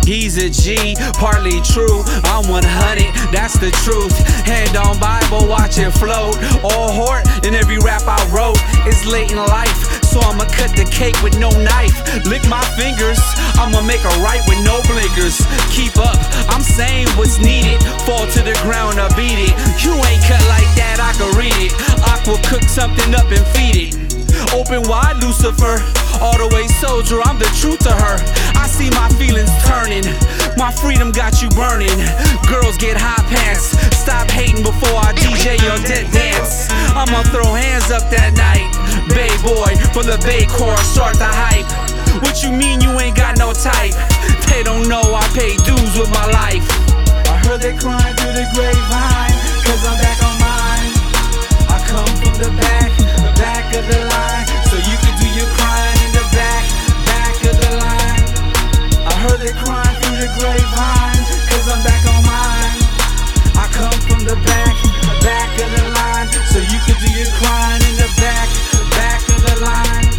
He's a G, partly true. I'm 100, that's the truth. Hand on Bible, watch it float. All heart in every rap I wrote. It's late in life, so I'ma cut the cake with no knife. Lick my fingers, I'ma make a right with no blinkers. Keep up, I'm saying what's needed. Fall to the ground or beat it. You ain't cut like that, I can read it. Aqua cook something up and feed it. Open wide, Lucifer. All the way soldier, I'm the truth to her. I see my feelings turning. My freedom got you burning. Girls get hot pants. Stop hating before I DJ your dead dance. I'ma throw hands up that night. Bay boy, for the Bay Core, start the hype. What you mean you ain't got no type? They don't know I pay dues with my life. I heard they crying through the grapevine, cause I'm back on mine. I come from the back of the line, so you can do your crying in the back of the line. I heard they crying through the grapevine, cause I'm back on mine. I come from the back of the line, so you can do your crying in the back of the line.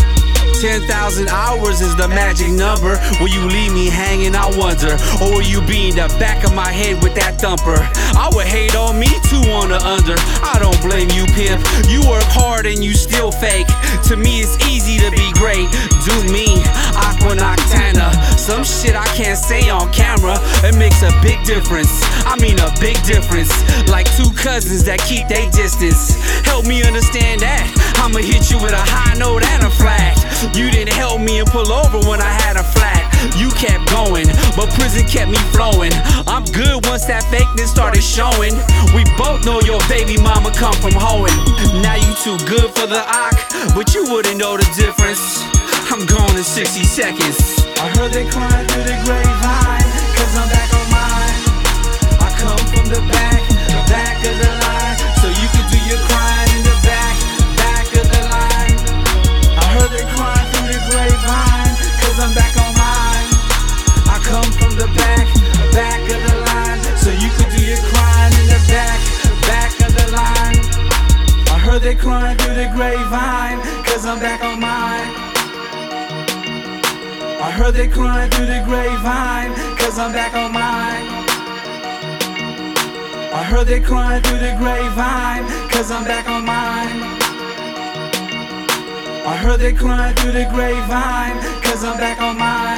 10,000 hours is the magic number. Will you leave me hanging, I wonder? Or will you be in the back of my head with that thumper? I would hate on me too on the under. I don't blame you, pimp. You work hard and you still fake. To me it's easy to be great. Do me, Aqua Noctana. Some shit I can't say on camera. It makes a big difference. I mean a big difference. Like two cousins that keep their distance. Help me understand that. I'ma hit you with a high note and a flag. You didn't help me and pull over when I had a flat. You kept going, but prison kept me flowing. I'm good once that fakeness started showing. We both know your baby mama come from hoeing. Now you too good for the ock, but you wouldn't know the difference. I'm gone in 60 seconds. I heard they crying through the grapevine, cause I'm back on mine. I come from the back of the line, so you can do your crying in the back of the line. I heard they crying through the grapevine, cause I'm back on mine. I come from the back of the line, so you can do your crying in the back of the line. I heard they crying through the grapevine, cause I'm back on mine. I heard they crying through the grapevine, cause I'm back on mine. I heard they crying through the grapevine, cause I'm back on mine. I heard they crying through the grapevine, cause I'm back on mine.